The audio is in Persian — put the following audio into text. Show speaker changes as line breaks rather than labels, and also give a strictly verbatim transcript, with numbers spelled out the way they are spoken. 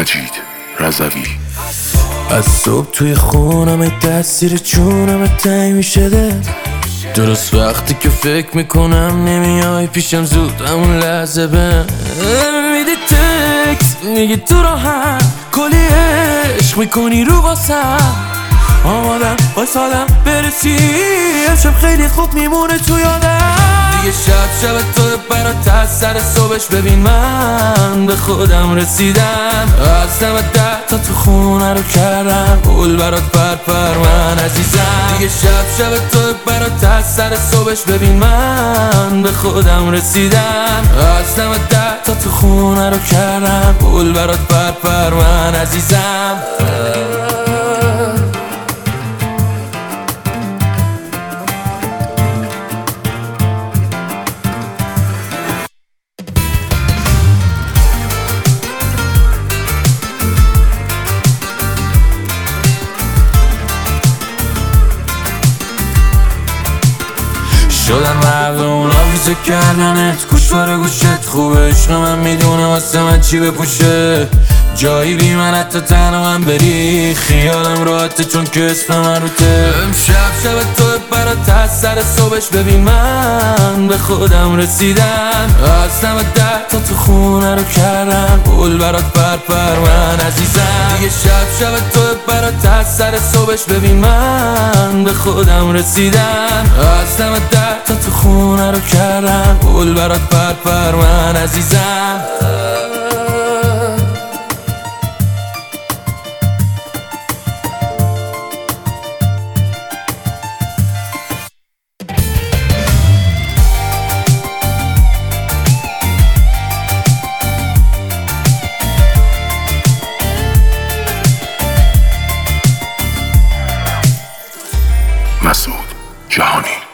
مجید رضوی.
از صبح توی خونم تاثیر چونم تنگ میشه دل، درست وقتی که فکر میکنم نمیای پیشم زود همون لحظه به میدی تکس میگی تو راحت کلی عشق میکنی رو واسم، آمادم واسادم برسی امشب خیلی خوب میمونه تو یادم. دیگه شب شب تو برات از سر صبحش ببین من به خودم رسیدم، از نمه ده تا تو خونه رو کردم گل برات پر پر من عزیزم. دیگه شب شب تو برات از سر صبحش ببین من به خودم رسیدم، از نمه ده تا تو خونه رو کردم گل برات پر پر من عزیزم. شدن مردم اونا میزه کردنت گوشوار گوشت خوبه، عشق من میدونه واسه من چی بپوشه، جایی بی من حتی تنها من بری خیالم راحته چون که اسم من روته. امشب شب تو برات از سر صبحش ببین من به خودم رسیدم، از نمه ده تا تو خونه رو کردم گل برات پر پر من عزیزم. دیگه شب شب تو برات از سر صبحش ببین من به خودم رسیدم، از نمه ده تا تو خونه رو کردم گل برات پر پر من عزیزم.
مسعود جهانی.